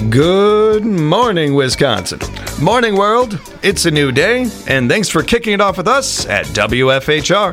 Good morning, Wisconsin. Morning, world. It's a new day, and thanks for kicking it off with us at WFHR.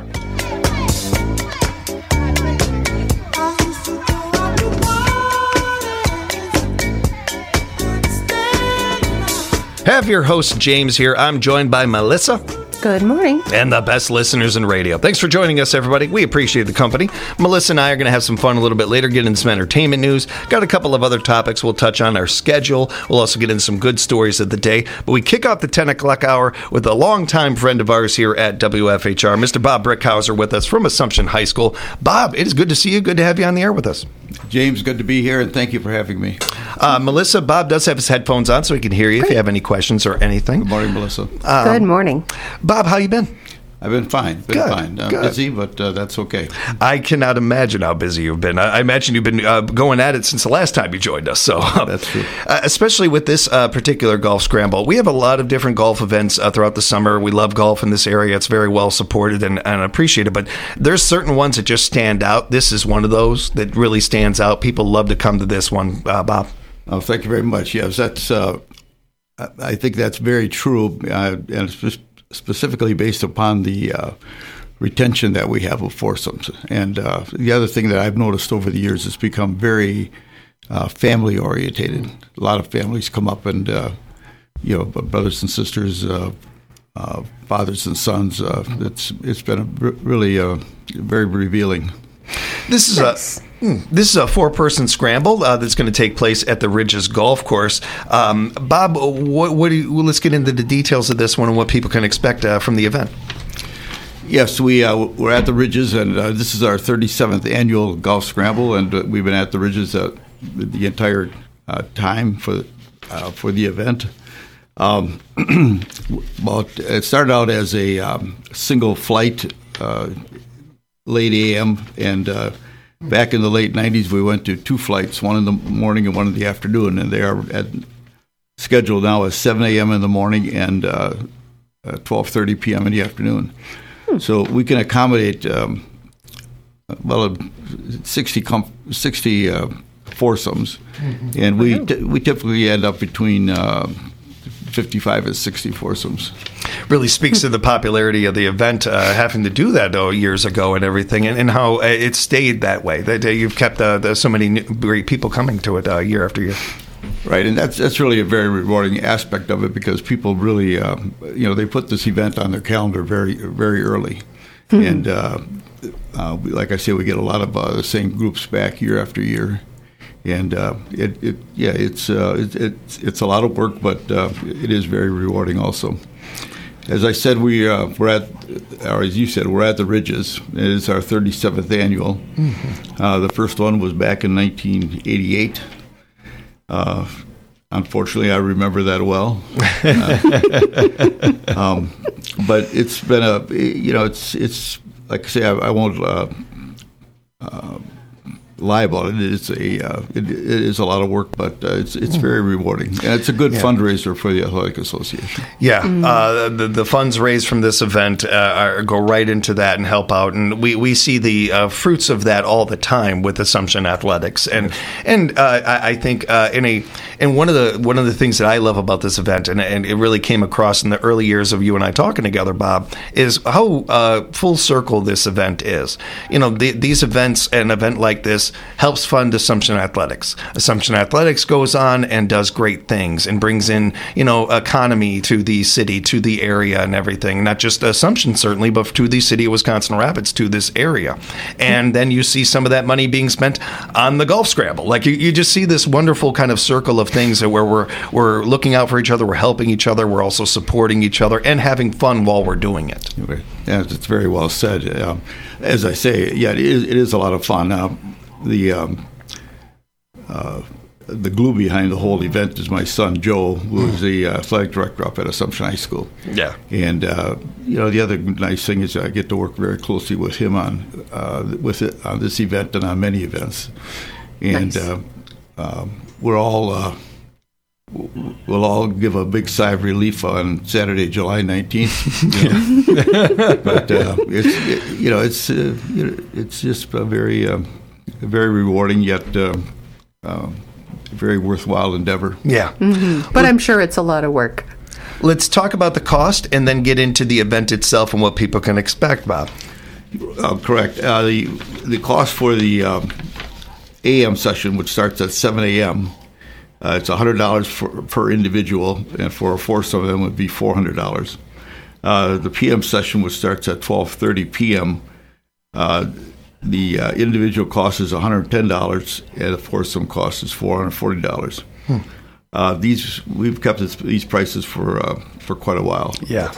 Have your host, James, here. I'm joined by Melissa. Good morning. And the best listeners in radio. Thanks for joining us, everybody. We appreciate the company. Melissa and I are going to have some fun a little bit later, get into some entertainment news. Got a couple of other topics. We'll touch on our schedule. We'll also get into some good stories of the day. But we kick off the 10 o'clock hour with a longtime friend of ours here at WFHR, Mr. Bob Brickhauser, with us from Assumption High School. Bob, it is good to see you. Good to have you on the air with us. James, good to be here, and thank you for having me. Melissa, Bob does have his headphones on, so he can hear you if you have any questions or anything. Good morning, Melissa. Good morning. Bob, how you been? I've been fine. Good. Busy, but that's okay. I cannot imagine how busy you've been. I imagine you've been going at it since the last time you joined us. So that's true. Especially with this particular golf scramble. We have a lot of different golf events throughout the summer. We love golf in this area. It's very well supported and appreciated. But there's certain ones that just stand out. This is one of those that really stands out. People love to come to this one, Bob. Oh, thank you very much. Yes, that's. I think that's very true, and it's just specifically based upon the retention that we have of foursomes. And the other thing that I've noticed over the years, it's become very family orientated. A lot of families come up and, brothers and sisters, fathers and sons. It's been really very revealing. This is a four-person scramble that's going to take place at the Ridges Golf Course. Bob, let's get into the details of this one and what people can expect from the event. Yes, we're at the Ridges, and this is our 37th annual golf scramble, and we've been at the Ridges the entire time for the event. It started out as a single flight, late a.m., and back in the late 90s, we went to two flights, one in the morning and one in the afternoon, and they are scheduled now as 7 a.m. in the morning and 12:30 p.m. in the afternoon. So we can accommodate 60 foursomes, and we typically end up between 55 and 60 foursomes. Really speaks to the popularity of the event, having to do that years ago and everything, and how it stayed that way. That you've kept so many great people coming to it year after year. Right, and that's really a very rewarding aspect of it, because people really, they put this event on their calendar very, very early, and like I say, we get a lot of the same groups back year after year. And it's a lot of work, but it is very rewarding also. As I said, as you said, we're at the Ridges. It is our 37th annual. Mm-hmm. The first one was back in 1988. Unfortunately, I remember that well. But it's been it's like I say, I won't lie about it. It is a lot of work, but it's very rewarding, and it's a good fundraiser for the Athletic Association. Yeah, the funds raised from this event go right into that and help out, and we see the fruits of that all the time with Assumption Athletics, and I think one of the things that I love about this event, and it really came across in the early years of you and I talking together, Bob, is how full circle this event is. These events, an event like this, helps fund Assumption Athletics. Assumption Athletics goes on and does great things and brings in, economy to the city, to the area and everything. Not just Assumption, certainly, but to the city of Wisconsin Rapids, to this area. And then you see some of that money being spent on the golf scramble. Like you just see this wonderful kind of circle of things where we're looking out for each other, we're helping each other, we're also supporting each other and having fun while we're doing it. Yeah, it's very well said. As I say, it is a lot of fun. The glue behind the whole event is my son Joe, who is the athletic director up at Assumption High School. Yeah, and the other nice thing is I get to work very closely with him on this event and on many events, and nice. We'll all give a big sigh of relief on Saturday, July 19th. But it's just a very rewarding yet very worthwhile endeavor. Yeah. But I'm sure it's a lot of work. Let's talk about the cost and then get into the event itself and what people can expect, Bob. Correct. The cost for the AM session, which starts at 7 a.m., it's $100 per individual, and for a foursome of them would be $400. The PM session, which starts at 12:30 p.m., the individual cost is $110, and the foursome cost is $440. We've kept these prices for quite a while. Yeah.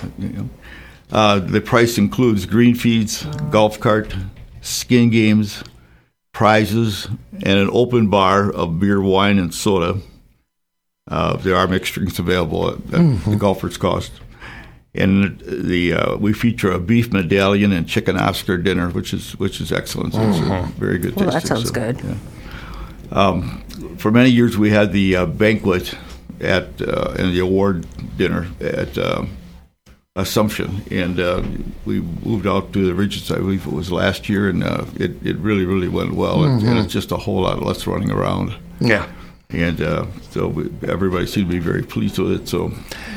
The price includes green feeds, golf cart, skin games, prizes, and an open bar of beer, wine, and soda. There are mixed drinks available at the golfer's cost. And we feature a beef medallion and chicken Oscar dinner, which is excellent. So it's very good tasting. Well, that sounds good. Yeah. For many years, we had the banquet and the award dinner at Assumption, and we moved out to the Ridges, I believe it was last year, and it really, really went well. And it's just a whole lot less running around. Yeah. And everybody seemed to be very pleased with it. So,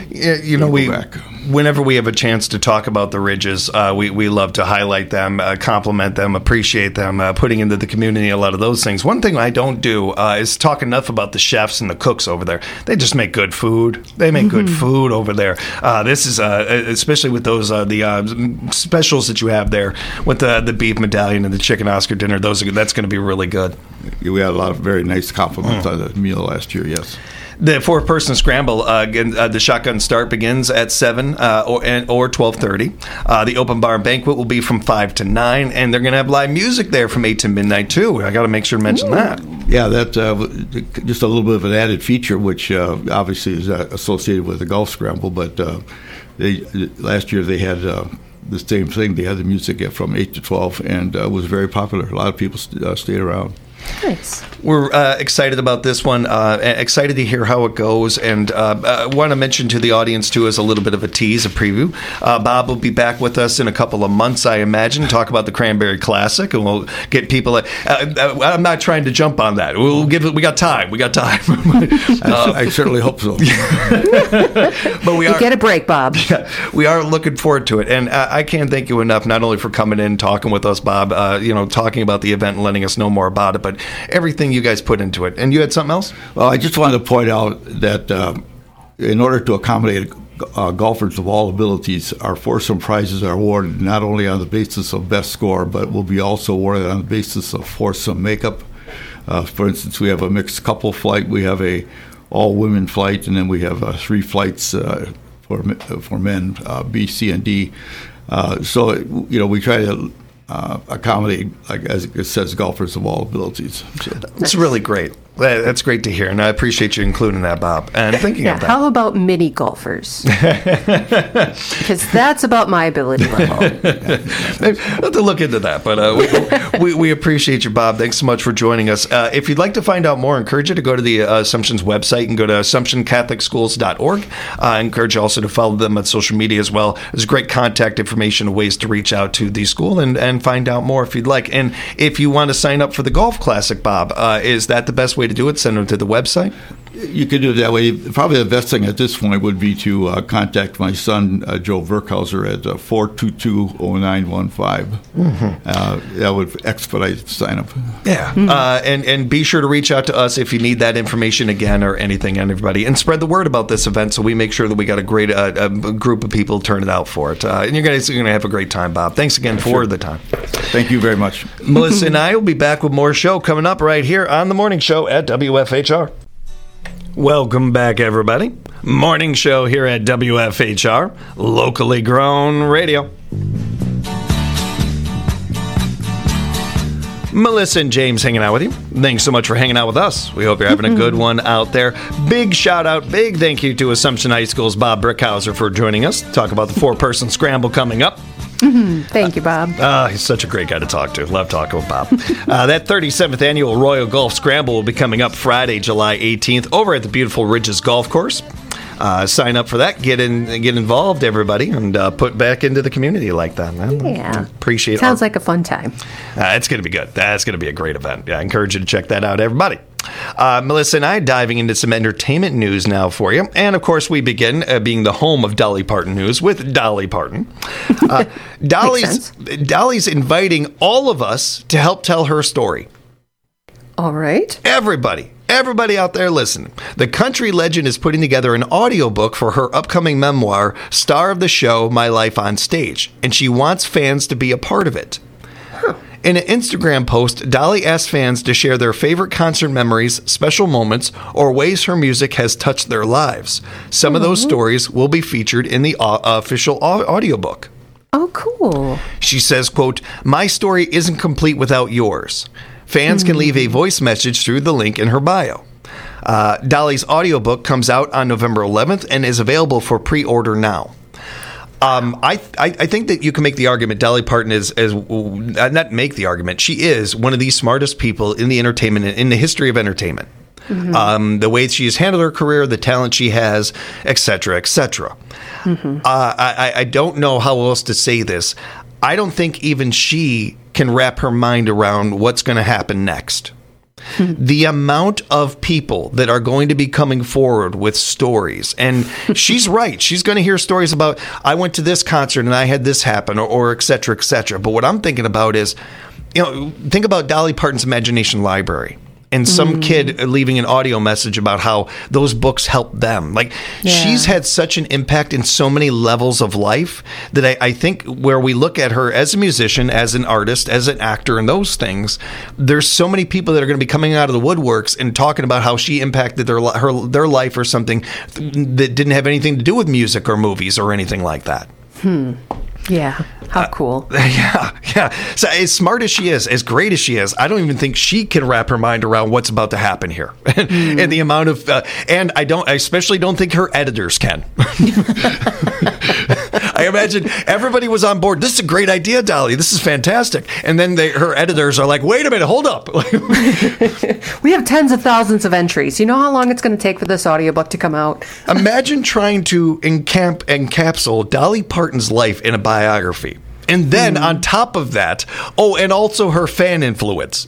whenever we have a chance to talk about the Ridges, we love to highlight them, compliment them, appreciate them, putting into the community a lot of those things. One thing I don't do is talk enough about the chefs and the cooks over there. They just make good food. They make good food over there. This is especially with those the specials that you have there with the beef medallion and the chicken Oscar dinner. That's going to be really good. We had a lot of very nice compliments on the meal last year. Yes. The four-person scramble, the shotgun start begins at 7 or 12:30. The open bar banquet will be from 5 to 9, and they're going to have live music there from 8 to midnight, too. I got to make sure to mention that. Yeah, that's just a little bit of an added feature, which obviously is associated with the golf scramble, but last year they had the same thing. They had the music from 8 to 12, and it was very popular. A lot of people stayed around. Nice. We're excited about this one, excited to hear how it goes, and want to mention to the audience, too, as a little bit of a tease, a preview. Bob will be back with us in a couple of months, I imagine, talk about the Cranberry Classic, and we'll get people... I'm not trying to jump on that. We got time. I certainly hope so. But you get a break, Bob. Yeah, we are looking forward to it, and I can't thank you enough, not only for coming in, talking with us, Bob, talking about the event and letting us know more about it, but everything you guys put into it. And you had something else? Well, I just wanted to point out that in order to accommodate golfers of all abilities, our foursome prizes are awarded not only on the basis of best score, but will be also awarded on the basis of foursome makeup. For instance, we have a mixed couple flight, we have a all-women flight, and then we have 3 flights for men, B, C, and D. So we try to accommodate, like as it says, golfers of all abilities. So. That's really great. That's great to hear, and I appreciate you including that, Bob, and thinking of that. How about mini golfers? Because that's about my ability level. We'll have to look into that, but we appreciate you, Bob. Thanks so much for joining us. If you'd like to find out more, I encourage you to go to the Assumption's website and go to AssumptionCatholicSchools.org. I encourage you also to follow them on social media as well. There's great contact information and ways to reach out to the school and find out more if you'd like. And if you want to sign up for the Golf Classic, Bob, is that the best way to do it? Send them to the website? You could do it that way. Probably the best thing at this point would be to contact my son, Joe Verkhauser, at 422-0915. That would expedite the sign-up. Yeah. And be sure to reach out to us if you need that information again or anything on everybody. And spread the word about this event so we make sure that we got a great group of people turning out for it. And you guys are going to have a great time, Bob. Thanks again for the time. Thank you very much. Melissa and I will be back with more show coming up right here on The Morning Show at WFHR. Welcome back, everybody. Morning show here at WFHR, locally grown radio. Melissa and James hanging out with you. Thanks so much for hanging out with us. We hope you're having a good one out there. Big shout out, big thank you to Assumption High School's Bob Brickhauser for joining us. Talk about the 4-person scramble coming up. Thank you, Bob. He's such a great guy to talk to. Love talking with Bob. That 37th annual Royal Golf Scramble will be coming up Friday, July 18th over at the beautiful Ridges Golf Course. Sign up for that. Get involved, everybody, and put back into the community like that. Yeah. Appreciate it. Sounds like a fun time. It's going to be good. That's going to be a great event. Yeah, I encourage you to check that out, everybody. Melissa and I diving into some entertainment news now for you. And, of course, we begin being the home of Dolly Parton news with Dolly Parton. Dolly's inviting all of us to help tell her story. All right. Everybody out there listening. The country legend is putting together an audiobook for her upcoming memoir, star of the show, My Life on Stage. And she wants fans to be a part of it. In an Instagram post, Dolly asked fans to share their favorite concert memories, special moments, or ways her music has touched their lives. Some of those stories will be featured in the official audiobook. Oh, cool. She says, quote, "My story isn't complete without yours. Fans can leave a voice message through the link in her bio." Dolly's audiobook comes out on November 11th and is available for pre-order now. I think that you can make the argument Dolly Parton is not make the argument. She is one of the smartest people in the history of entertainment. The way she has handled her career, the talent she has, et cetera, et cetera. I don't know how else to say this. I don't think even she can wrap her mind around what's going to happen next. The amount of people that are going to be coming forward with stories, and she's right. She's going to hear stories about, I went to this concert and I had this happen, or et cetera, et cetera. But what I'm thinking about is, think about Dolly Parton's Imagination Library. And some kid leaving an audio message about how those books helped them. She's had such an impact in so many levels of life that I think where we look at her as a musician, as an artist, as an actor, and those things, there's so many people that are going to be coming out of the woodworks and talking about how she impacted their life or something that didn't have anything to do with music or movies or anything like that. Yeah. How cool. Yeah. So as smart as she is, as great as she is, I don't even think she can wrap her mind around what's about to happen here. And the amount of, and I especially don't think her editors can. I imagine everybody was on board. This is a great idea, Dolly. This is fantastic. And then her editors are like, wait a minute, hold up. We have tens of thousands of entries. You know how long it's going to take for this audiobook to come out? Imagine trying to encapsulate Dolly Parton's life in a biography. And then on top of that, and also her fan influence.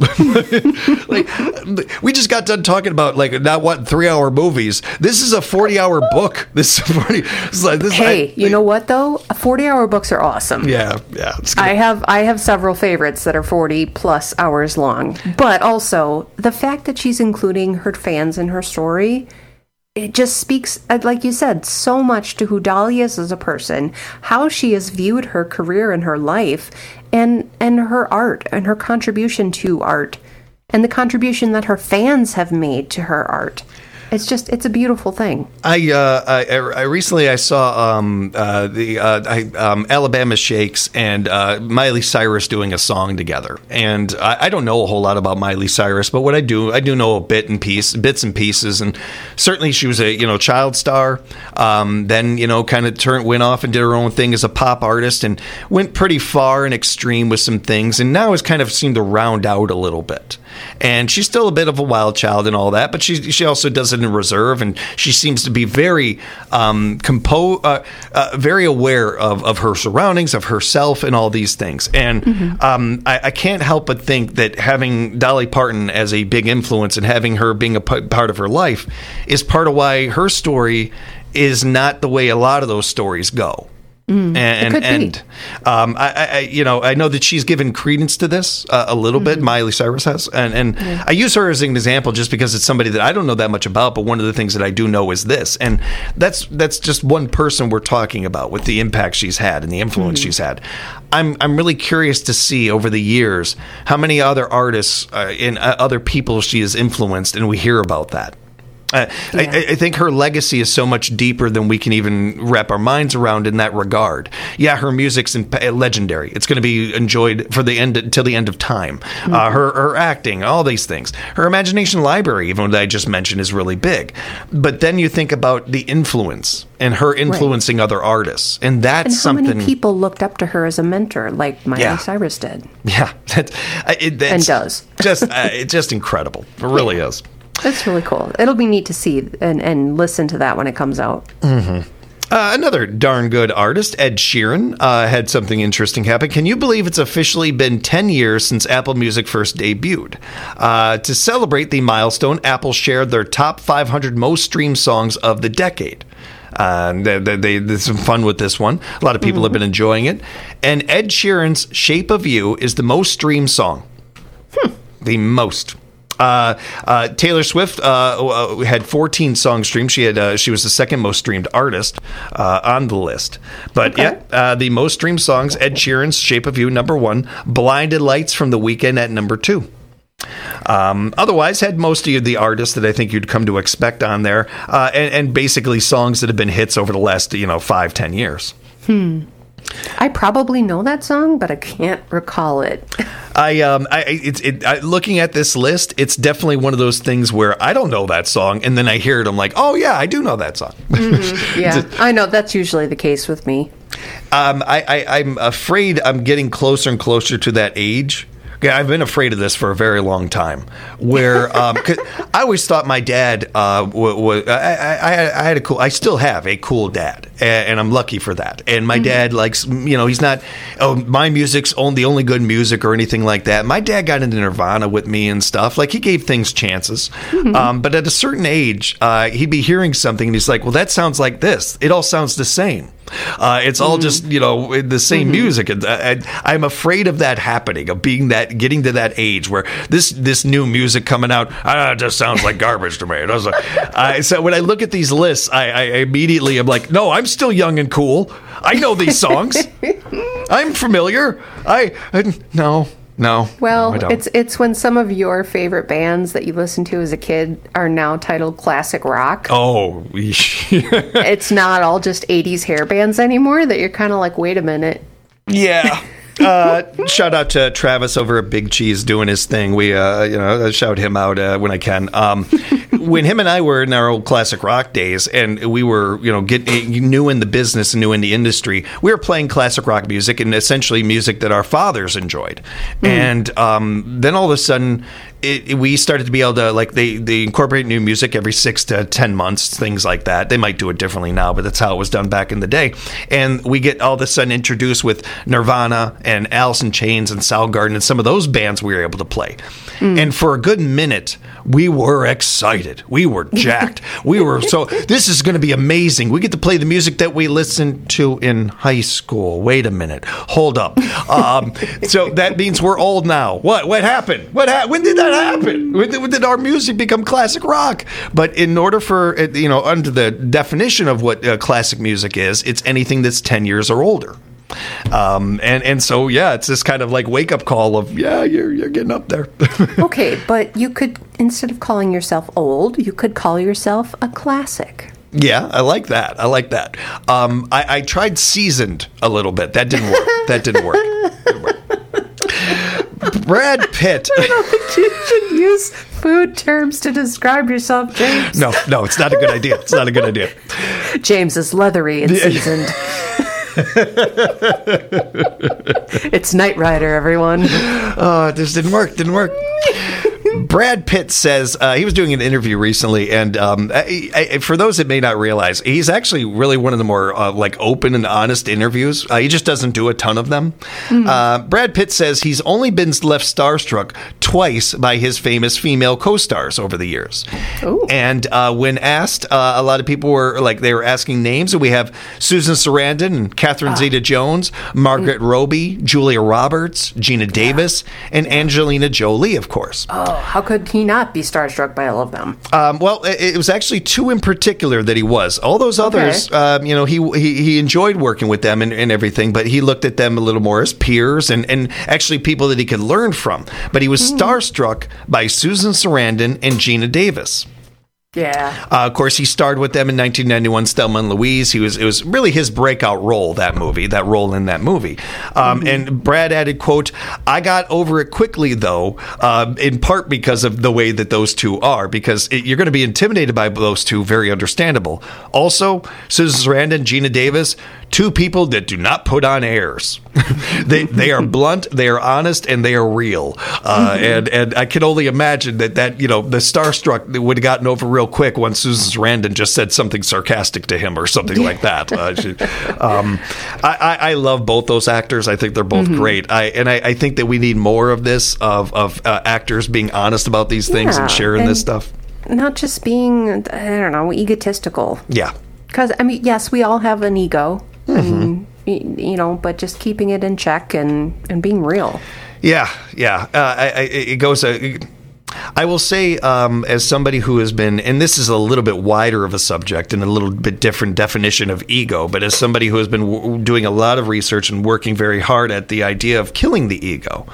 We just got done talking about 3-hour movies. This is a 40-hour book. You know what though? 40-hour books are awesome. Yeah. I have several favorites that are 40 plus hours long. But also the fact that she's including her fans in her story, it just speaks, like you said, so much to who Dolly is as a person, how she has viewed her career and her life, and her art, and her contribution to art, and the contribution that her fans have made to her art. It's a beautiful thing. I recently saw Alabama Shakes and Miley Cyrus doing a song together, and I don't know a whole lot about Miley Cyrus, but what I do know bits and pieces, and certainly she was a child star. Then kind of went off and did her own thing as a pop artist, and went pretty far and extreme with some things, and now has kind of seemed to round out a little bit. And she's still a bit of a wild child and all that, but she also does it in reserve, and she seems to be very very aware of her surroundings, of herself, and all these things. And I can't help but think that having Dolly Parton as a big influence and having her being a part of her life is part of why her story is not the way a lot of those stories go. I know that she's given credence to this a little bit. Miley Cyrus has, and I use her as an example just because it's somebody that I don't know that much about. But one of the things that I do know is this, and that's just one person we're talking about with the impact she's had and the influence she's had. I'm really curious to see over the years how many other artists and other people she has influenced, and we hear about that. I think her legacy is so much deeper than we can even wrap our minds around in that regard. Yeah, her music's legendary. It's going to be enjoyed for the end until the end of time. Her acting, all these things. Her Imagination Library, even what I just mentioned, is really big. But then you think about the influence and her influencing other artists, and that's something. How many people looked up to her as a mentor, like Miley Cyrus did? Yeah, and does. It's just incredible. It really is. That's really cool. It'll be neat to see and listen to that when it comes out. Another darn good artist, Ed Sheeran, had something interesting happen. Can you believe it's officially been 10 years since Apple Music first debuted? To celebrate the milestone, Apple shared their top 500 most streamed songs of the decade. There's some fun with this one. A lot of people have been enjoying it. And Ed Sheeran's Shape of You is the most streamed song. The most. Taylor Swift had 14 songs streamed. She was the second most streamed artist on the list. But the most streamed songs: Ed Sheeran's "Shape of You" #1, "Blinded Lights" from The Weeknd at #2. Otherwise, had most of the artists that I think you'd come to expect on there, and basically songs that have been hits over the last 5-10 years. I probably know that song, but I can't recall it. Looking at this list, it's definitely one of those things where I don't know that song, and then I hear it, I'm like, oh yeah, I do know that song. Yeah, I know that's usually the case with me. I'm afraid I'm getting closer and closer to that age. Yeah, I've been afraid of this for a very long time. Where 'cause I always thought my dad I still have a cool dad, and I'm lucky for that. And my dad likes, he's not, my music's the only good music or anything like that. My dad got into Nirvana with me and stuff. Like, he gave things chances. But at a certain age, he'd be hearing something and he's like, well, that sounds like this. It all sounds the same. It's all just, the same music. And I'm afraid of that happening, of getting to that age where this new music coming out, it just sounds like garbage to me. It doesn't. So when I look at these lists, I immediately am like, no, I'm still young and cool. I know these songs. I'm familiar. No. Well, I don't. it's when some of your favorite bands that you listened to as a kid are now titled classic rock. Oh, It's not all just 80s hair bands anymore that you're kind of like, wait a minute. yeah. Shout out to Travis over at Big Cheese doing his thing. We, I shout him out when I can. When him and I were in our old classic rock days, and we were, getting new in the business and new in the industry, we were playing classic rock music, and essentially music that our fathers enjoyed. And then all of a sudden, we started to be able to, like, they incorporate new music every 6 to 10 months, things like that. They might do it differently now, but that's how it was done back in the day. And we get all of a sudden introduced with Nirvana and Alice in Chains and Soundgarden and some of those bands we were able to play. And for a good minute, we were excited. We were jacked. This is going to be amazing. We get to play the music that we listened to in high school. Wait a minute. Hold up. So that means we're old now. What happened? When did that happen? When did our music become classic rock? But in order for, under the definition of what classic music is, it's anything that's 10 years or older. And so, it's this kind of like wake up call of, you're getting up there. Okay, but you could, instead of calling yourself old, you could call yourself a classic. Yeah, I like that. I tried seasoned a little bit. That didn't work. Brad Pitt. I don't think you should use food terms to describe yourself, James. No, it's not a good idea. It's not a good idea. James is leathery and seasoned. It's Knight Rider, everyone. This didn't work. Brad Pitt says he was doing an interview recently, and for those that may not realize, he's actually really one of the more open and honest interviews. He just doesn't do a ton of them. Brad Pitt says he's only been left starstruck twice by his famous female co-stars over the years. Ooh. And when asked, a lot of people were they were asking names, and we have Susan Sarandon and Catherine Zeta-Jones, Margaret Robbie, Julia Roberts, Gina Davis, and Angelina Jolie, of course. Oh, how could he not be starstruck by all of them? Well, it was actually two in particular that he was. All those others, he enjoyed working with them and everything, but he looked at them a little more as peers and actually people that he could learn from. But he was starstruck by Susan Sarandon and Gina Davis. Yeah. Of course, he starred with them in 1991, Thelma and Louise. It was really his breakout role, that role in that movie. And Brad added, quote, "I got over it quickly, though, in part because of the way that those two are, because you're going to be intimidated by those two, very understandable. Also, Susan Sarandon, Gina Davis, two people that do not put on airs. They are blunt, they are honest, and they are real. And I can only imagine that the starstruck would have gotten over real real quick once Susan Sarandon just said something sarcastic to him or something like that. I love both those actors. I think they're both great. I think that we need more of this, of actors being honest about these things and sharing this stuff. Not just being, I don't know, egotistical. Yeah. Because, I mean, yes, we all have an ego. And, you know, but just keeping it in check and being real. Yeah. It goes... I will say, as somebody who has been, and this is a little bit wider of a subject and a little bit different definition of ego, but as somebody who has been doing a lot of research and working very hard at the idea of killing the ego,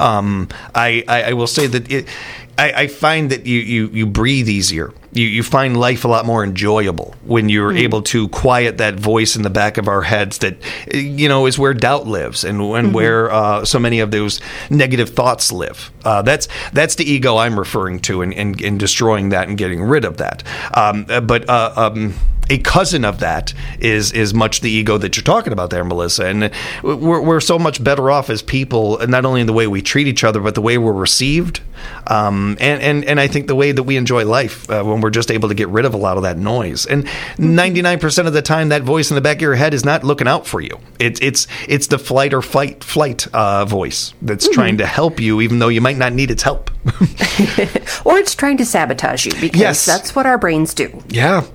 I will say that I find that you breathe easier. You find life a lot more enjoyable when you're able to quiet that voice in the back of our heads that, you know, is where doubt lives and where so many of those negative thoughts live. That's the ego I'm referring to and destroying that and getting rid of that. But a cousin of that is much the ego that you're talking about there, Melissa. And we're so much better off as people, not only in the way we treat each other, but the way we're received. And I think the way that we enjoy life when we're just able to get rid of a lot of that noise. And 99% of the time, that voice in the back of your head is not looking out for you. It's the flight or flight voice that's trying to help you, even though you might not need its help. Or it's trying to sabotage you, because that's what our brains do. Yeah.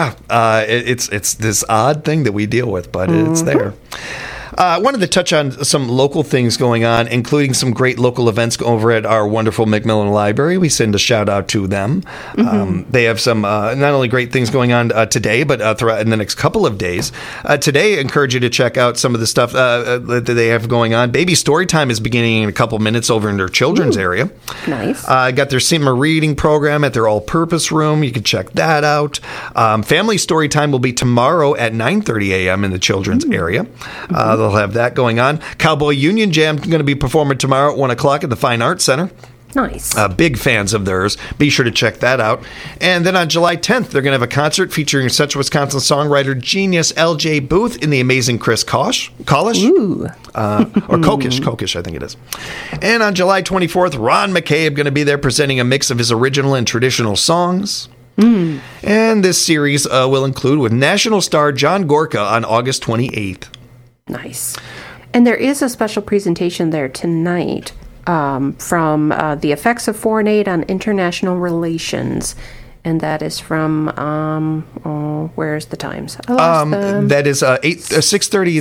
It's this odd thing that we deal with, but it's there. I wanted to touch on some local things going on, including some great local events over at our wonderful Macmillan Library. We send a shout out to them. They have some not only great things going on today, but throughout in the next couple of days. Today, I encourage you to check out some of the stuff that they have going on. Baby Storytime is beginning in a couple minutes over in their children's area. Nice. Got their summer reading program at their all-purpose room. You can check that out. Family Storytime will be tomorrow at 9:30 a.m. in the children's area. They'll have that going on. Cowboy Union Jam going to be performing tomorrow at 1 o'clock at the Fine Arts Center. Nice. Big fans of theirs. Be sure to check that out. And then on July 10th, they're going to have a concert featuring Central Wisconsin songwriter genius L.J. Booth and the amazing Chris Kolish. Ooh. Or Kokish, I think it is. And on July 24th, Ron McCabe going to be there presenting a mix of his original and traditional songs. And this series will include with national star John Gorka on August 28th. Nice. And there is a special presentation there tonight from The Effects of Foreign Aid on International Relations. And that is from, where's the times? I lost them. That is 6:30.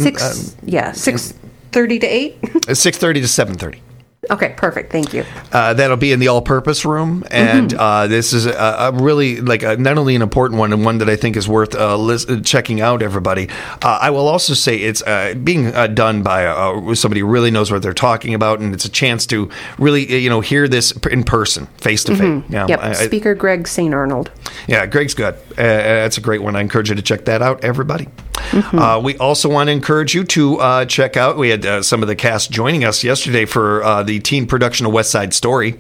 6:30 to 8? 6:30 to 7:30. Okay, perfect. Thank you. That'll be in the all-purpose room, and this is a really not only an important one and one that I think is worth checking out. Everybody, I will also say it's being done by somebody who really knows what they're talking about, and it's a chance to really hear this in person, face to face. Yep. Speaker Greg St. Arnold. Yeah, Greg's good. That's a great one. I encourage you to check that out, everybody. We also want to encourage you to check out. We had some of the cast joining us yesterday for the teen production of West Side Story.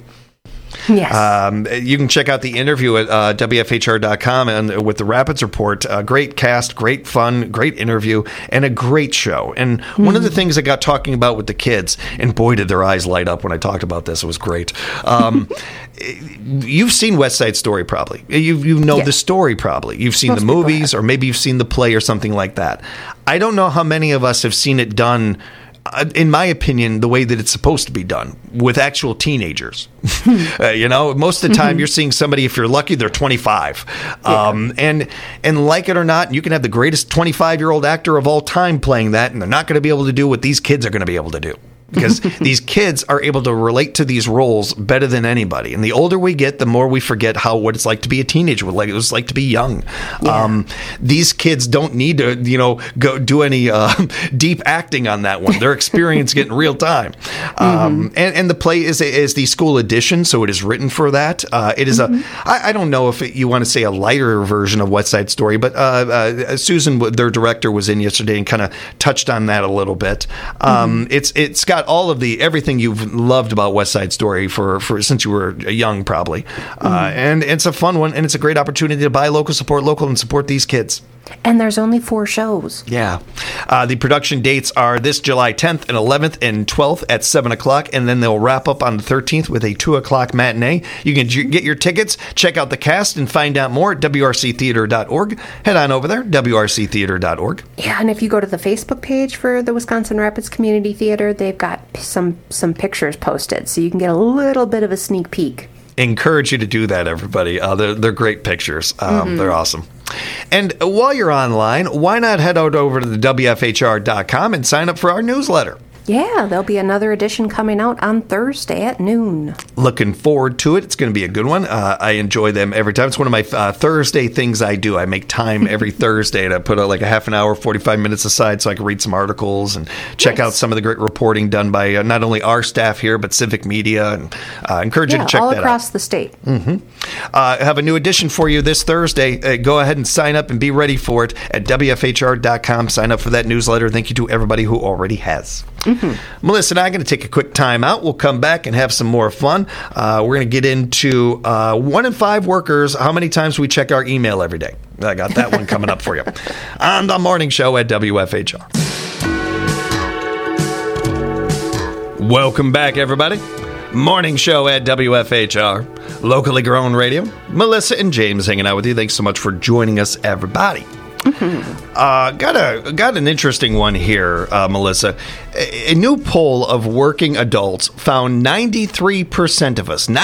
Yes. You can check out the interview at WFHR.com and with the Rapids Report. Great cast, great fun, great interview, and a great show. And one of the things I got talking about with the kids, and boy, did their eyes light up when I talked about this. It was great. You've seen West Side Story probably. You know the story probably. You've seen the movies, or maybe you've seen the play or something like that. I don't know how many of us have seen it done, in my opinion, the way that it's supposed to be done, with actual teenagers. Most of the time you're seeing somebody, if you're lucky, they're 25. And like it or not, you can have the greatest 25-year-old actor of all time playing that, and they're not going to be able to do what these kids are going to be able to do. Because these kids are able to relate to these roles better than anybody. And the older we get, the more we forget what it's like to be a teenager, what it was like to be young. Yeah. These kids don't need to, go do any deep acting on that one. They're experiencing it in real time. And the play is the school edition, so it is written for that. It is I don't know if you want to say a lighter version of West Side Story, but Susan, their director, was in yesterday and kind of touched on that a little bit. It's got all of everything you've loved about West Side Story for since you were young, probably. And it's a fun one, and it's a great opportunity to buy local, support local, and support these kids. And there's only 4 shows. Yeah. The production dates are this July 10th and 11th and 12th at 7 o'clock, and then they'll wrap up on the 13th with a 2 o'clock matinee. You can get your tickets, check out the cast, and find out more at wrctheater.org. Head on over there, wrctheater.org. Yeah, and if you go to the Facebook page for the Wisconsin Rapids Community Theater, they've got some pictures posted, so you can get a little bit of a sneak peek. Encourage you to do that, everybody. They're great pictures. They're awesome. And while you're online, why not head out over to the WFHR.com and sign up for our newsletter? Yeah, there'll be another edition coming out on Thursday at noon. Looking forward to it. It's going to be a good one. I enjoy them every time. It's one of my Thursday things I do. I make time every Thursday to put like a half an hour, 45 minutes aside so I can read some articles and check out some of the great reporting done by not only our staff here, but Civic Media. And encourage you to check that out. All across the state. I have a new edition for you this Thursday. Go ahead and sign up and be ready for it at WFHR.com. Sign up for that newsletter. Thank you to everybody who already has. Melissa and I are going to take a quick time out. We'll come back and have some more fun. We're going to get into 1 in 5 workers, how many times we check our email every day. I got that one coming up for you on the morning show at WFHR. Welcome back, everybody. Morning show at WFHR, locally grown radio. Melissa and James hanging out with you. Thanks so much for joining us, everybody. Got an interesting one here, Melissa. A new poll of working adults found 93%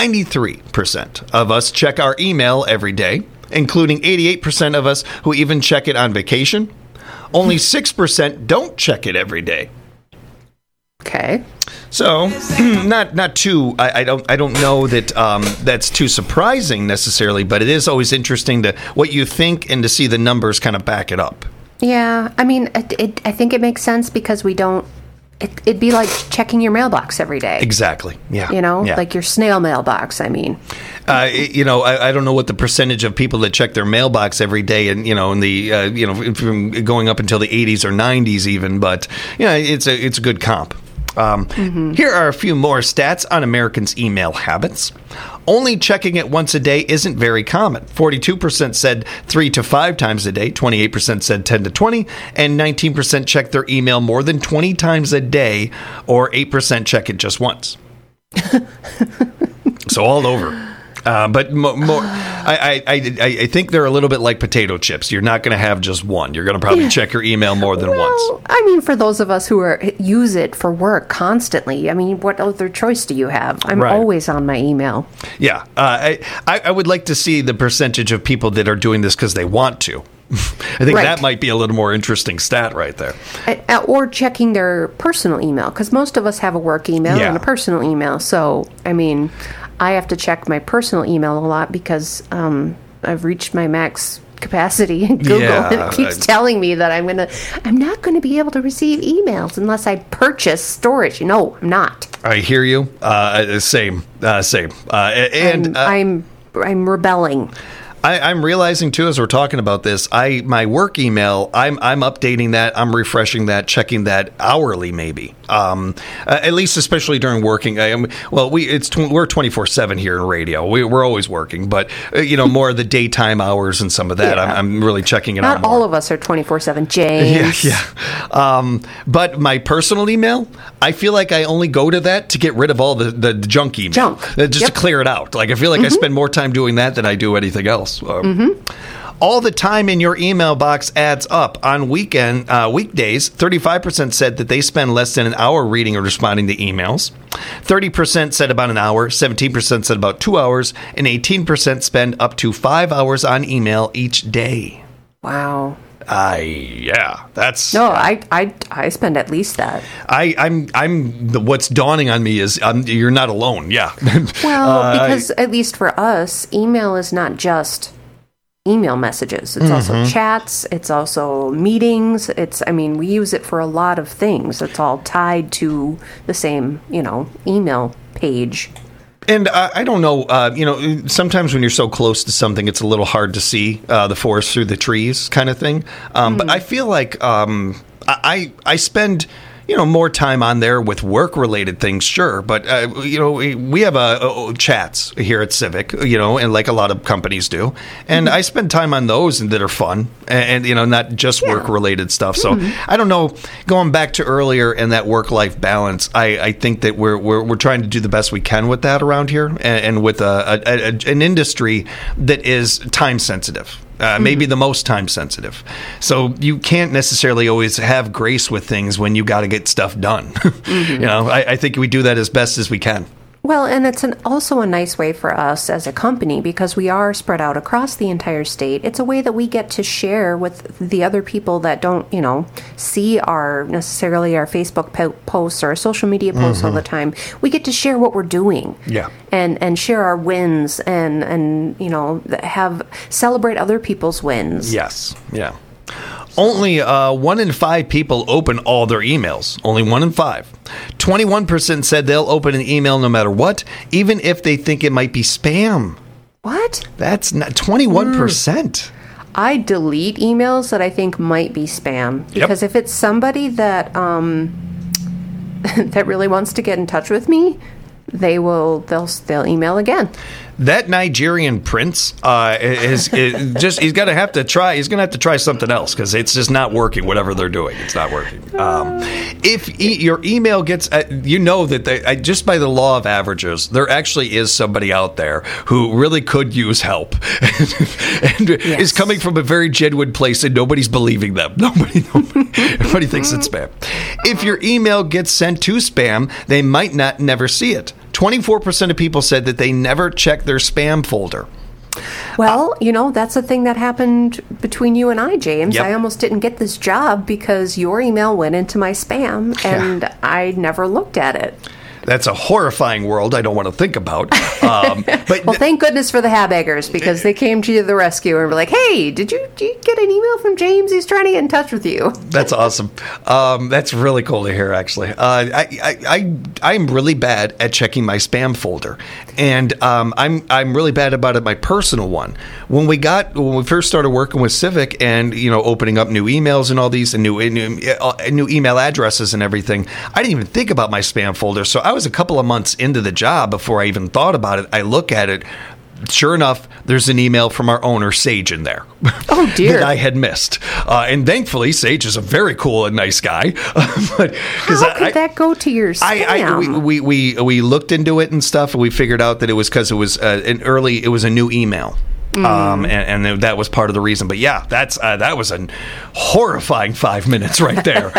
of us check our email every day, including 88% of us who even check it on vacation. Only 6% don't check it every day. Okay. So, not too. I don't know that that's too surprising necessarily, but it is always interesting to what you think and to see the numbers kind of back it up. Yeah, I mean, I think it makes sense because we don't. It'd be like checking your mailbox every day. Exactly. Yeah. Like your snail mailbox. I mean, I don't know what the percentage of people that check their mailbox every day, and in the from going up until the 80s or 90s even, but it's a good comp. Here are a few more stats on Americans' email habits. Only checking it once a day isn't very common. 42% said 3 to 5 times a day, 28% said 10 to 20, and 19% check their email more than 20 times a day, or 8% check it just once. So all over. But more, I think they're a little bit like potato chips. You're not going to have just one. You're going to probably check your email more than once. I mean, for those of us who use it for work constantly, I mean, what other choice do you have? I'm always on my email. Yeah. I would like to see the percentage of people that are doing this because they want to. I think that might be a little more interesting stat right there. Or checking their personal email, because most of us have a work email and a personal email. So, I mean, I have to check my personal email a lot because I've reached my max capacity in Google. And it keeps telling me that I'm not going to be able to receive emails unless I purchase storage. No, I'm not. I hear you. Same. And I'm rebelling. I'm realizing too, as we're talking about this, my work email, I'm updating that, I'm refreshing that, checking that hourly, maybe. At least, especially during working. We're 24/7 here in radio. We're always working, but more of the daytime hours and some of that, I'm really checking it out. Not all of us are 24/7, James. Yeah. But my personal email, I feel like I only go to that to get rid of all the junk email, just to clear it out. Like I feel like I spend more time doing that than I do anything else. All the time in your email box adds up. On weekdays, 35% said that they spend less than an hour reading or responding to emails. 30% said about an hour, 17% said about 2 hours, and 18% spend up to 5 hours on email each day. Wow. That's no. I spend at least that. What's dawning on me is you're not alone. Yeah. Well, because at least for us, email is not just email messages. It's also chats. It's also meetings. We use it for a lot of things. It's all tied to the same, email page. And I don't know, sometimes when you're so close to something, it's a little hard to see the forest through the trees kind of thing. But I feel like I spend, more time on there with work-related things, sure. But, we have chats here at Civic, and like a lot of companies do. And I spend time on those that are fun and not just work-related stuff. So I don't know, going back to earlier and that work-life balance, I think that we're trying to do the best we can with that around here and with an industry that is time-sensitive. Maybe the most time sensitive. So you can't necessarily always have grace with things when you got to get stuff done. I think we do that as best as we can. Well, and it's also a nice way for us as a company because we are spread out across the entire state. It's a way that we get to share with the other people that don't, see necessarily our Facebook posts or our social media posts all the time. We get to share what we're doing. Yeah. And share our wins and celebrate other people's wins. Yes. Yeah. Only 1 in 5 people open all their emails. Only 1 in 5. 21% said they'll open an email no matter what, even if they think it might be spam. What? That's not 21%. I delete emails that I think might be spam because if it's somebody that that really wants to get in touch with me, they'll email again. That Nigerian prince he's going to have to try something else because it's just not working. Whatever they're doing, it's not working. If your email gets, that just by the law of averages, there actually is somebody out there who really could use help and is coming from a very genuine place, and nobody's believing them. Everybody thinks it's spam. If your email gets sent to spam, they might never see it. 24% of people said that they never check their spam folder. Well, that's a thing that happened between you and I, James. Yep. I almost didn't get this job because your email went into my spam and I never looked at it. That's a horrifying world I don't want to think about. But well, thank goodness for the Habaggers because they came to the rescue and were like, hey, did you get an email from James? He's trying to get in touch with you. That's awesome. That's really cool to hear, actually. I'm really bad at checking my spam folder. And I'm really bad about it, my personal one. When we first started working with Civic and, opening up new emails and all these and new email addresses and everything, I didn't even think about my spam folder. So I was a couple of months into the job before I even thought about it. I look at it. Sure enough, there's an email from our owner, Sage, in there. Oh, dear. That I had missed. And thankfully, Sage is a very cool and nice guy. How could that go to your spam? We looked into it and stuff, and we figured out that it was because it was a new email. And that was part of the reason. But yeah, that was a horrifying 5 minutes right there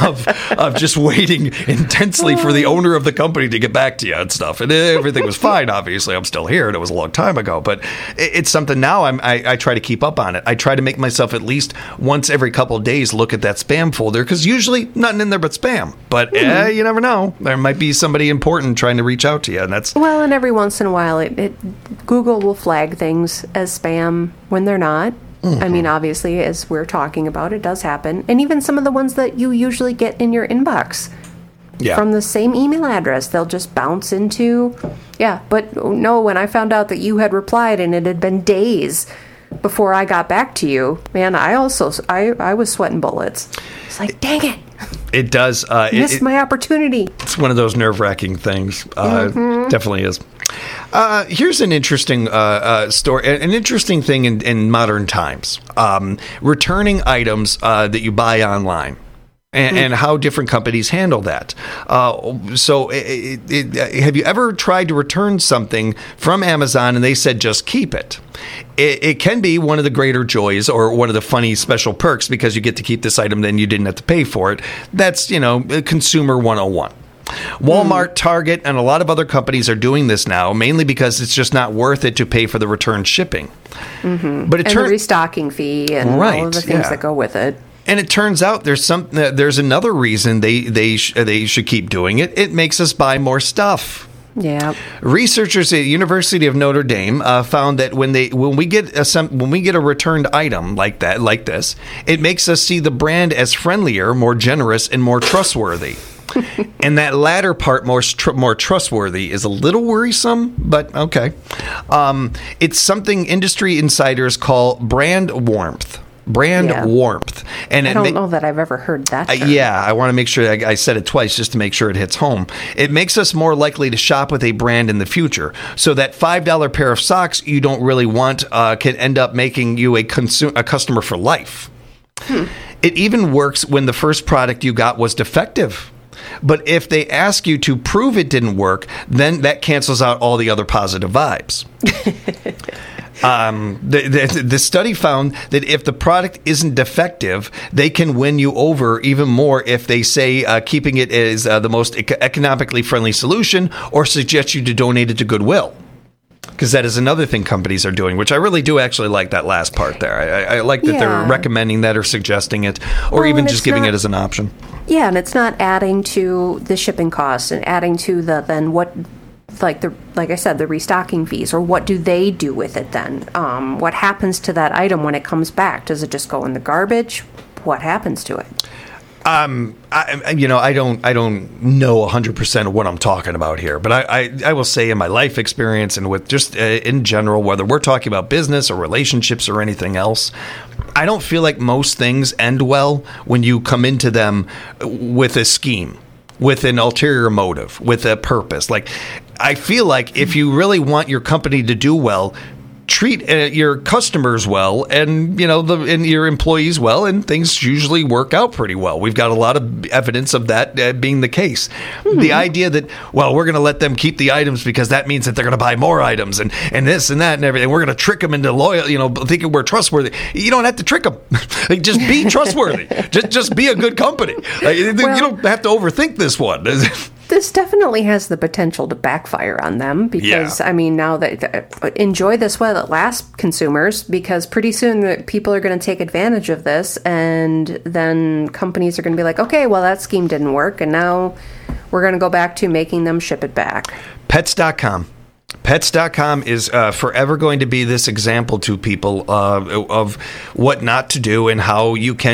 of just waiting intensely for the owner of the company to get back to you and stuff. And everything was fine. Obviously, I'm still here, and it was a long time ago. But it's something now I try to keep up on it. I try to make myself at least once every couple of days look at that spam folder because usually nothing in there but spam. But you never know. There might be somebody important trying to reach out to you, and that's and every once in a while, Google will flag things as spam when they're not. I mean, obviously, as we're talking about, it does happen. And even some of the ones that you usually get in your inbox from the same email address, they'll just bounce into. Yeah, but no, when I found out that you had replied and it had been days before I got back to you, man, I was sweating bullets. It's like, dang it. It does. Missed my opportunity. It's one of those nerve-wracking things. Definitely is. Here's an interesting story, an interesting thing in modern times. Returning items that you buy online. And how different companies handle that. So have you ever tried to return something from Amazon and they said just keep it? It can be one of the greater joys or one of the funny special perks because you get to keep this item, then you didn't have to pay for it. That's, consumer 101. Walmart, Target, and a lot of other companies are doing this now, mainly because it's just not worth it to pay for the return shipping. But the restocking fee and all of the things that go with it. And it turns out there's another reason they should keep doing it. It makes us buy more stuff. Yeah. Researchers at University of Notre Dame found that when we get a returned item like this, it makes us see the brand as friendlier, more generous, and more trustworthy. And that latter part, more trustworthy, is a little worrisome, but okay. It's something industry insiders call brand warmth. brand warmth. And I don't know that I've ever heard that term. Yeah, I want to make sure I said it twice just to make sure it hits home. It makes us more likely to shop with a brand in the future. So that $5 pair of socks you don't really want can end up making you a customer for life. It even works when the first product you got was defective. But if they ask you to prove it didn't work, then that cancels out all the other positive vibes. The study found that if the product isn't defective, they can win you over even more if they say keeping it is the most economically friendly solution or suggest you to donate it to Goodwill. Because that is another thing companies are doing, which I really do actually like that last part there. I like that they're recommending that or suggesting it or even just giving it as an option. Yeah, and it's not adding to the shipping costs and adding to like I said, the restocking fees, or what do they do with it then? What happens to that item when it comes back? Does it just go in the garbage? What happens to it? I don't know 100% of what I'm talking about here, but I will say in my life experience and with just in general, whether we're talking about business or relationships or anything else, I don't feel like most things end well when you come into them with a scheme, with an ulterior motive, with a purpose. Like, I feel like if you really want your company to do well, treat your customers well and and your employees well, and things usually work out pretty well. We've got a lot of evidence of that being the case. The idea that, well, we're going to let them keep the items because that means that they're going to buy more items and this and that and everything. We're going to trick them into loyal, thinking we're trustworthy. You don't have to trick them. Just be trustworthy. just be a good company. You don't have to overthink this one. This definitely has the potential to backfire on them because, now that enjoy this while it lasts, consumers, because pretty soon people are going to take advantage of this, and then companies are going to be like, okay, well, that scheme didn't work, and now we're going to go back to making them ship it back. Pets.com. Pets.com is forever going to be this example to people of what not to do and how you can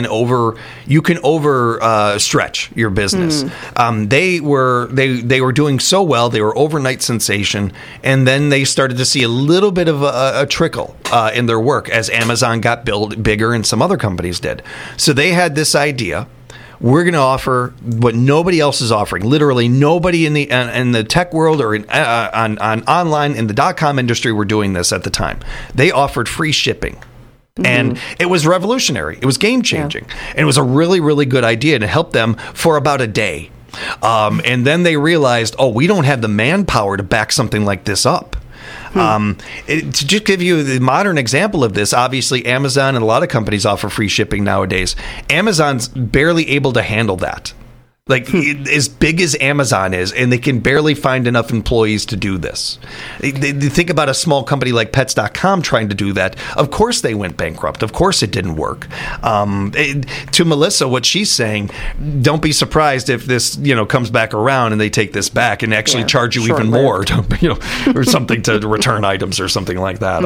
stretch your business. They were doing so well, they were overnight sensation, and then they started to see a little bit of a trickle in their work as Amazon got bigger and some other companies did. So they had this idea. We're going to offer what nobody else is offering. Literally, nobody in the tech world or on online in the .com industry were doing this at the time. They offered free shipping. And it was revolutionary. It was game-changing. And it was a really, really good idea to help them for about a day. And then they realized, we don't have the manpower to back something like this up. To just give you the modern example of this, obviously Amazon and a lot of companies offer free shipping nowadays. Amazon's barely able to handle that. Like, as big as Amazon is, and they can barely find enough employees to do this. They think about a small company like Pets.com trying to do that. Of course they went bankrupt. Of course it didn't work. To Melissa, what she's saying, don't be surprised if this, comes back around and they take this back and actually charge you even more, or something to return items or something like that.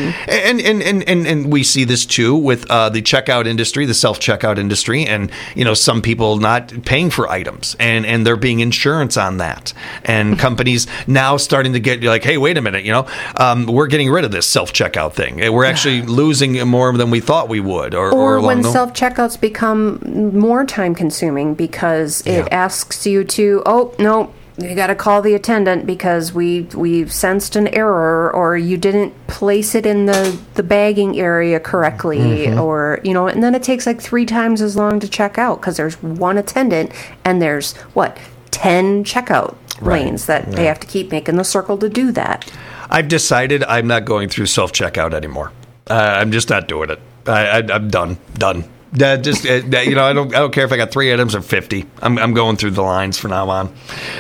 And we see this too with the checkout industry, the self-checkout industry, and, some people not paying for items, and there being insurance on that, and companies now starting to get like, hey, wait a minute, we're getting rid of this self-checkout thing. We're actually losing more than we thought we would. Or when self-checkouts become more time-consuming because it asks you to, you got to call the attendant because we've sensed an error, or you didn't place it in the bagging area correctly, or and then it takes like 3 times as long to check out because there's one attendant and there's 10 checkout lanes that they have to keep making the circle to do that. I've decided I'm not going through self-checkout anymore. I'm just not doing it. I'm done. I don't care if I got 3 items or 50. I'm going through the lines from now on.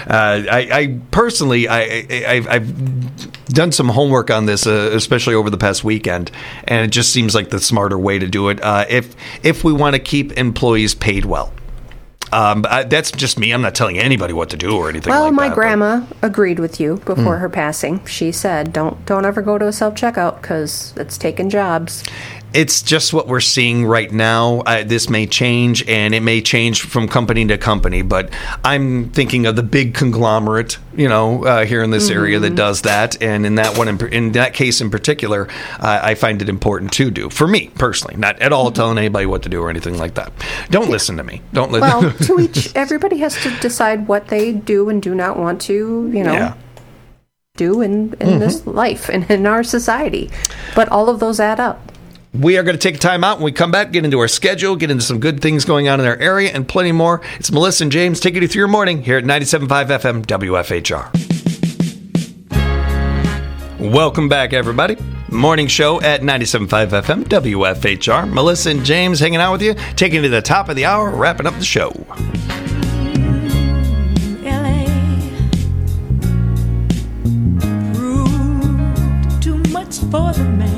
I personally, I've done some homework on this, especially over the past weekend, and it just seems like the smarter way to do it. If we want to keep employees paid well. That's just me. I'm not telling anybody what to do or anything like that. Well, my grandma agreed with you before her passing. She said, don't ever go to a self-checkout because it's taking jobs. It's just what we're seeing right now. This may change, and it may change from company to company, but I'm thinking of the big conglomerate here in this area that does that. And in that one, in that case in particular, I find it important to do. For me, personally, not at all telling anybody what to do or anything like that. Don't listen to me. Don't listen. Well, everybody has to decide what they do and do not want to, do in this life and in our society. But all of those add up. We are going to take a time out. When we come back, get into our schedule, get into some good things going on in our area, and plenty more. It's Melissa and James taking you through your morning here at 97.5 FM WFHR. Welcome back, everybody. Morning show at 97.5 FM WFHR. Melissa and James hanging out with you, taking you to the top of the hour, wrapping up the show. LA. Rude, too much for the man.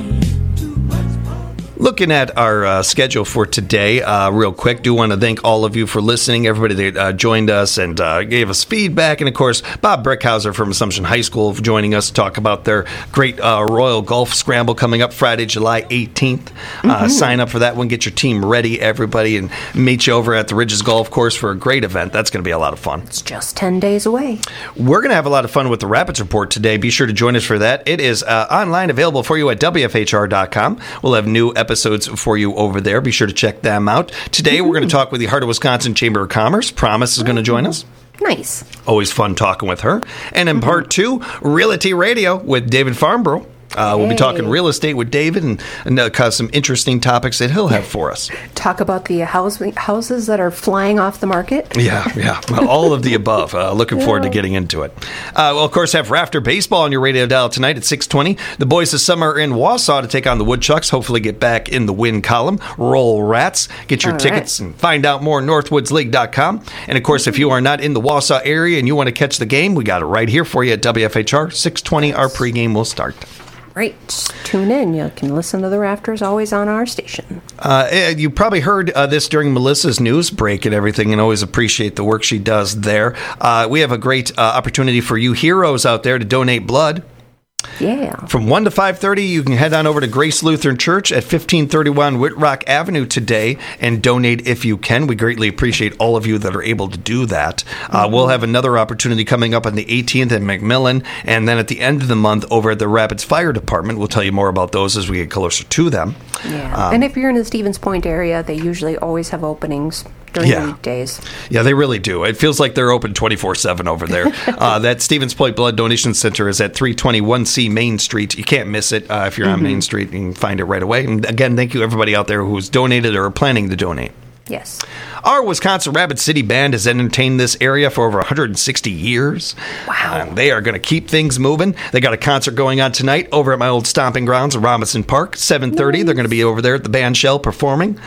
Looking at our schedule for today, real quick, do want to thank all of you for listening, everybody that joined us and gave us feedback, and of course, Bob Brickhauser from Assumption High School joining us to talk about their great Royal Golf Scramble coming up Friday, July 18th. Sign up for that one, get your team ready, everybody, and meet you over at the Ridges Golf Course for a great event. That's going to be a lot of fun. It's just 10 days away. We're going to have a lot of fun with the Rapids Report today. Be sure to join us for that. It is online, available for you at WFHR.com. We'll have new episodes for you over there. Be sure to check them out. Today, we're going to talk with the Heart of Wisconsin Chamber of Commerce. Promise is going to join us. Nice. Always fun talking with her. And in part 2, Realty Radio with David Farnborough. We'll be talking real estate with David and some interesting topics that he'll have for us. Talk about the houses that are flying off the market. Yeah. Well, all of the above. Looking forward to getting into it. We'll, of course, have Rafter Baseball on your radio dial tonight at 6:20. The boys this summer are in Wausau to take on the Woodchucks. Hopefully get back in the win column. Roll Rats. Get your tickets and find out more at northwoodsleague.com. And, of course, if you are not in the Wausau area and you want to catch the game, we got it right here for you at WFHR. 6:20, our pregame will start. Great. Tune in. You can listen to the Rafters always on our station. You probably heard this during Melissa's news break and everything, and always appreciate the work she does there. We have a great opportunity for you heroes out there to donate blood. Yeah. From 1 to 5:30, you can head on over to Grace Lutheran Church at 1531 Whitrock Avenue today and donate if you can. We greatly appreciate all of you that are able to do that. We'll have another opportunity coming up on the 18th at McMillan, and then at the end of the month over at the Rapids Fire Department. We'll tell you more about those as we get closer to them. Yeah. And if you're in the Stevens Point area, they usually always have openings during the weekdays. Yeah, they really do. It feels like they're open 24/7 over there. That Stevens Point Blood Donation Center is at 321C Main Street. You can't miss it if you're on Main Street. You can find it right away. And again, thank you everybody out there who's donated or are planning to donate. Yes. Our Wisconsin Rapid City Band has entertained this area for over 160 years. Wow. They are going to keep things moving. They got a concert going on tonight over at my old stomping grounds at Robinson Park, 7:30. They're going to be over there at the band shell performing.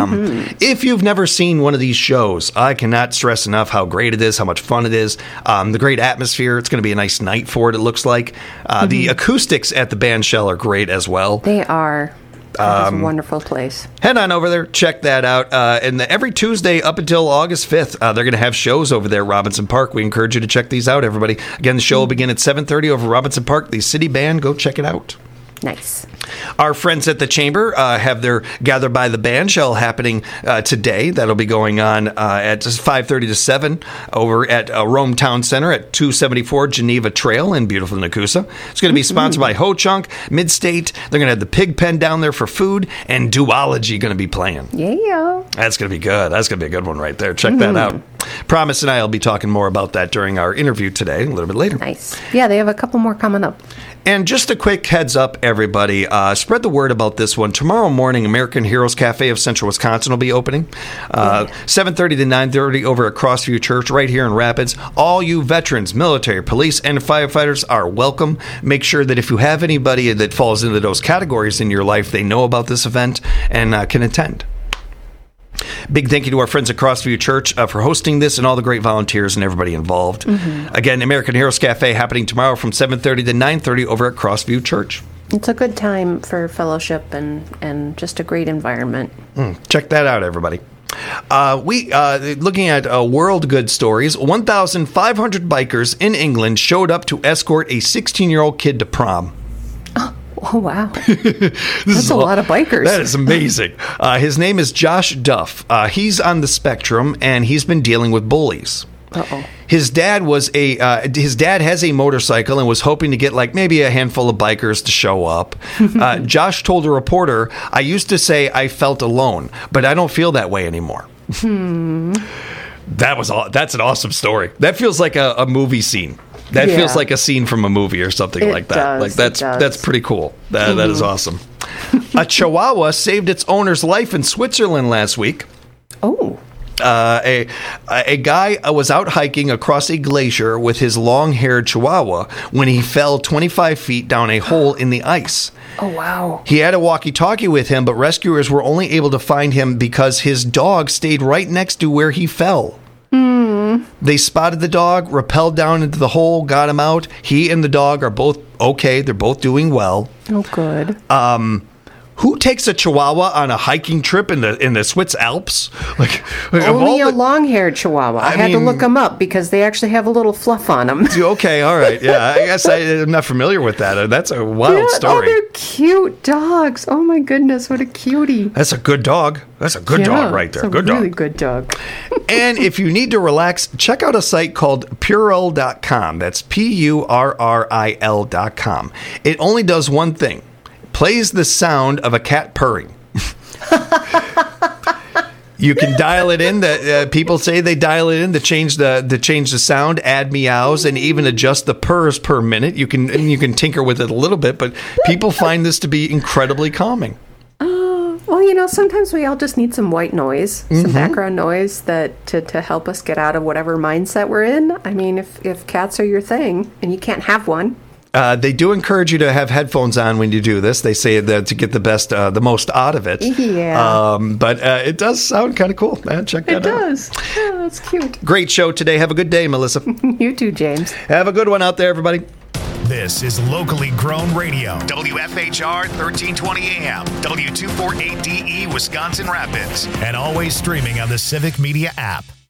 If you've never seen one of these shows, I cannot stress enough how great it is, how much fun it is, the great atmosphere. It's going to be a nice night for it, it looks like. The acoustics at the band shell are great as well. They are. It's a wonderful place. Head on over there, check that out. And every Tuesday up until August 5th, they're going to have shows over there at Robinson Park. We encourage you to check these out, everybody. Again, the show will begin at 7:30 over Robinson Park. The City Band, go check it out. Nice. Our friends at the Chamber have their Gather by the Band shell happening today. That'll be going on at 5:30 to 7 over at Rome Town Center at 274 Geneva Trail in beautiful Nakusa. It's going to be sponsored by Ho Chunk, Midstate. They're going to have the Pig Pen down there for food, and Duology going to be playing. Yeah. That's going to be good. That's going to be a good one right there. Check that out. Promise and I will be talking more about that during our interview today, a little bit later. Nice. Yeah, they have a couple more coming up. And just a quick heads up, everybody. Spread the word about this one. Tomorrow morning, American Heroes Cafe of Central Wisconsin will be opening. 7:30 to 9:30 over at Crossview Church right here in Rapids. All you veterans, military, police, and firefighters are welcome. Make sure that if you have anybody that falls into those categories in your life, they know about this event and can attend. Big thank you to our friends at Crossview Church for hosting this and all the great volunteers and everybody involved. Again, American Heroes Cafe happening tomorrow from 7:30 to 9:30 over at Crossview Church. It's a good time for fellowship and just a great environment. Check that out, everybody. Looking at world good stories, 1,500 bikers in England showed up to escort a 16-year-old kid to prom. Oh, wow. That's a lot of bikers. That is amazing. His name is Josh Duff. He's on the spectrum, and he's been dealing with bullies. Uh-oh. His dad has a motorcycle and was hoping to get like maybe a handful of bikers to show up. Josh told a reporter, "I used to say I felt alone, but I don't feel that way anymore." That's an awesome story. That feels like a movie scene. That feels like a scene from a movie or something like that. Does, like that's pretty cool. That is awesome. A Chihuahua saved its owner's life in Switzerland last week. Oh. A guy was out hiking across a glacier with his long-haired Chihuahua when he fell 25 feet down a hole in the ice. Oh, wow. He had a walkie-talkie with him, but rescuers were only able to find him because his dog stayed right next to where he fell. They spotted the dog, rappelled down into the hole, got him out. He and the dog are both okay. They're both doing well. Oh, good. Who takes a Chihuahua on a hiking trip in the Swiss Alps? Like Only a long-haired Chihuahua. I had to look them up because they actually have a little fluff on them. Okay, all right. Yeah, I guess I'm not familiar with that. That's a wild story. Oh, they're cute dogs. Oh, my goodness. What a cutie. That's a good dog. That's a good dog right there. It's a really good dog. And if you need to relax, check out a site called Purl.com. That's PURRIL.com. It only does one thing. Plays the sound of a cat purring. You can dial it in. People say they dial it in to change the sound, add meows, and even adjust the purrs per minute. You can tinker with it a little bit, but people find this to be incredibly calming. Well, sometimes we all just need some white noise, some background noise to help us get out of whatever mindset we're in. I mean, if cats are your thing and you can't have one. They do encourage you to have headphones on when you do this. They say that to get the most out of it. Yeah. But it does sound kind of cool. Check that out. It does. Yeah, that's cute. Great show today. Have a good day, Melissa. You too, James. Have a good one out there, everybody. This is locally grown radio. WFHR 1320 AM, W248DE, Wisconsin Rapids. And always streaming on the Civic Media app.